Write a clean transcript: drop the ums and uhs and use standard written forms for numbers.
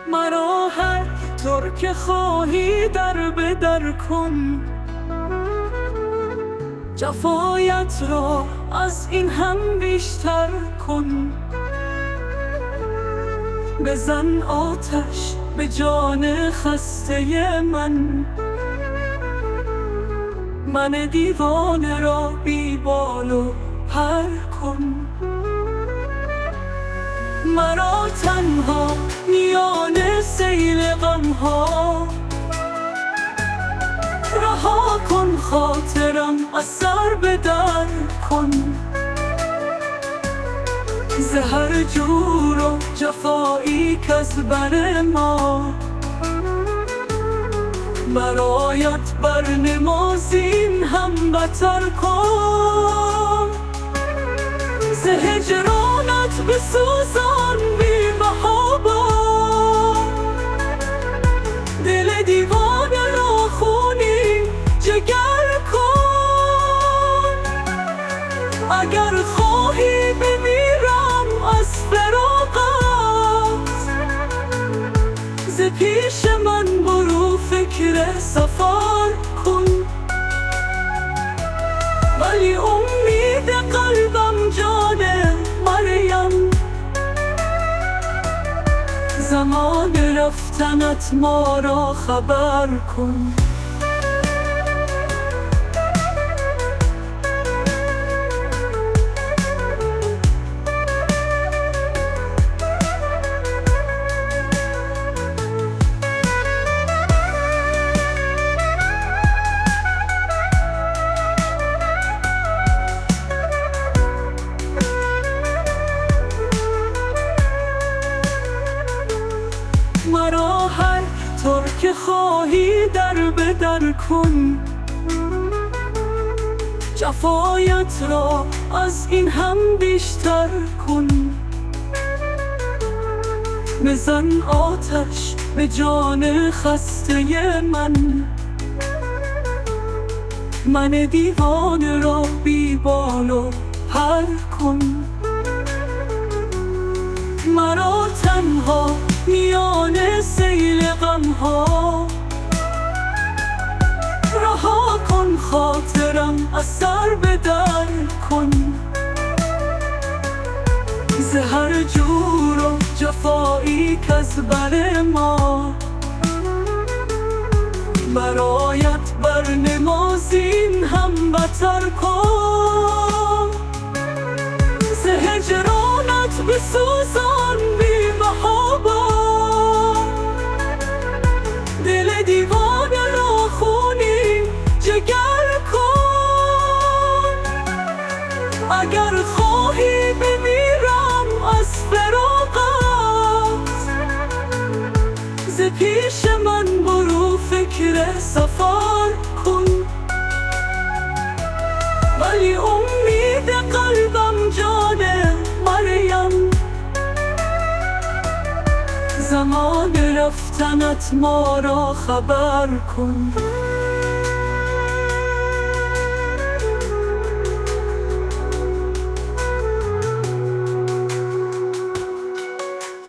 مرا هر طور که خواهی در به در کن، جفایت را از این هم بیشتر کن. بزن آتش به جان خسته من دیوانه را بی بال و پر کن. مرا تنها میان سیل غمها رها کن، خاطرم از سر به در کن. ز هر جور و جفایی کز بر ما برایت برنمازیم هم بتر کن. ز هجرانت بسوزان بی محابا، دل دیوانه را خونی جگر کن. اگر خواهی بمیرم از فراقت، ز پیش من برو فکر سفر کن. ولی امید قلبم جان مریم، زمان رفتنت ما را خبر کن. مرا هر طور که خواهی در به در کن، جفایت را از این هم بیشتر کن. بزن آتش به جان خسته من دیوانه را بی بال و پر کن. مرا تنها میان سیل غمها رها کن، خاطرم از سر به در کن. ز هر جور و جفایی کز بر ما برایت برنمازیم هم بتر کن. ز هجرانت بسوزان بی محابا، دل دیوانه را خونی جگر کن. اگر خواهی بمیرم از فراقت، ز پیش من برو فکر سفر کن. ولی امید قلبم جان مریم، زمان رفتنت ما را خبر کن.